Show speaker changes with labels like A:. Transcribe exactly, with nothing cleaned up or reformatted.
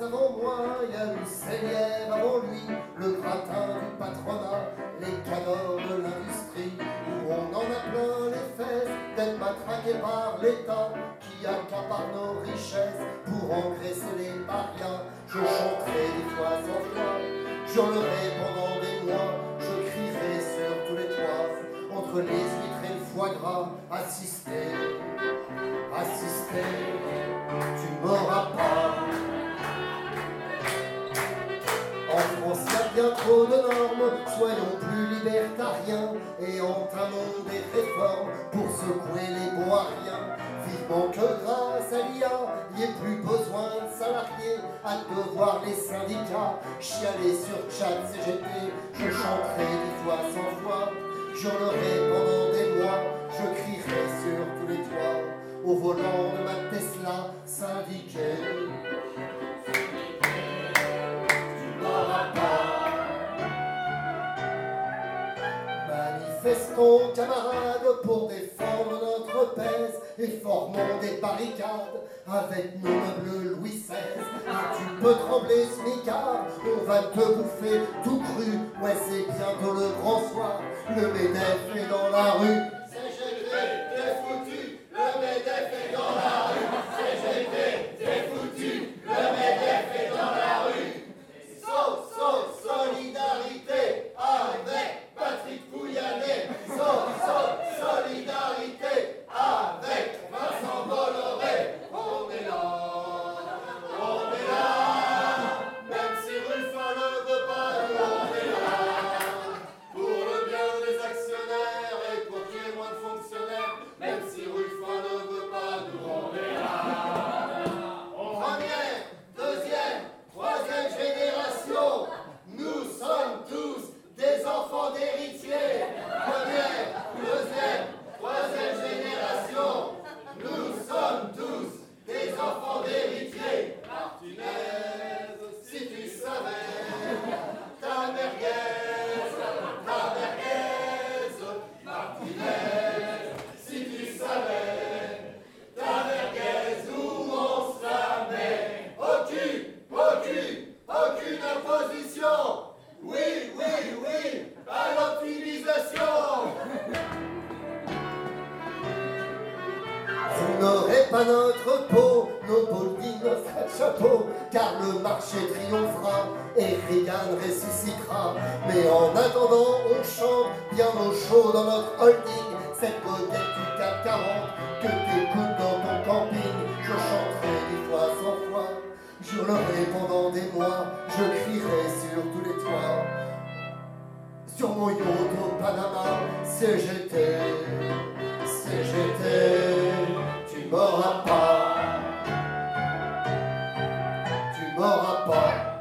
A: avant moi, il y a eu Seigneur avant lui, le gratin du patronat, les canards de l'industrie, où on en a plein les fesses d'être matraqués par l'État qui accapare nos richesses pour engraisser les parias. Je chanterai des fois sans foi, j'hurlerai pendant des mois, je crierai sur tous les toits, entre les huîtres et le foie gras, assister, assister, tu m'auras pas. En France, il y a bien trop de normes, soyons plus libertariens et entamons des réformes pour secouer les bons à rien. Vivement que grâce à l'I A, il n'y ait plus besoin de salariés, hâte de voir les syndicats chialer sur chat C G T. Je chanterai des fois sans voix, j'hurlerai pendant des mois, je crierai sur tous les toits, au volant de ma Tesla syndiquée. Manifestons, camarades, pour défendre notre pèse et formons des barricades avec nos meubles Louis seize. Ah, tu peux trembler, smicard, on va te bouffer tout cru. Ouais, c'est bientôt le grand soir, le MEDEF est dans la rue. C G T, t'es foutu, le MEDEF est dans la rue. C G T, t'es foutu, le MEDEF est dans la rue. So, so, solidarité avec Patrick Pouyanné. So, so, solidarité avec Vincent Bolloré. On est là, on est là, même si Ruffin ne veut pas, nous on est là. Pour le bien des actionnaires et pour qu'il y ait moins de fonctionnaires, même si Ruffin ne veut pas, nous on est là. Première, deuxième, troisième génération, nous sommes tous des enfants d'héritiers. Première, deuxième, troisième génération, nous sommes tous des enfants d'héritiers. Martinez, si tu savais, ta merguez, ta merguez. Martinez, si tu savais, ta merguez, où on se la met. Aucune, aucune, aucune imposition. Oui, oui, oui, à l'optimisation. Vous n'aurez pas notre peau, nos holdings, notre chapeau, car le marché triomphera et Reagan ressuscitera. Mais en attendant, on chante bien au chaud dans notre holding, cette godette du C A C quarante que t'écoutes dans ton camping. Je chanterai des fois sans foi, j'hurlerai pendant des mois, je crierai sur tous les toits. Sur mon yacht au Panama, C G T, C G T, tu m'auras pas, tu m'auras pas.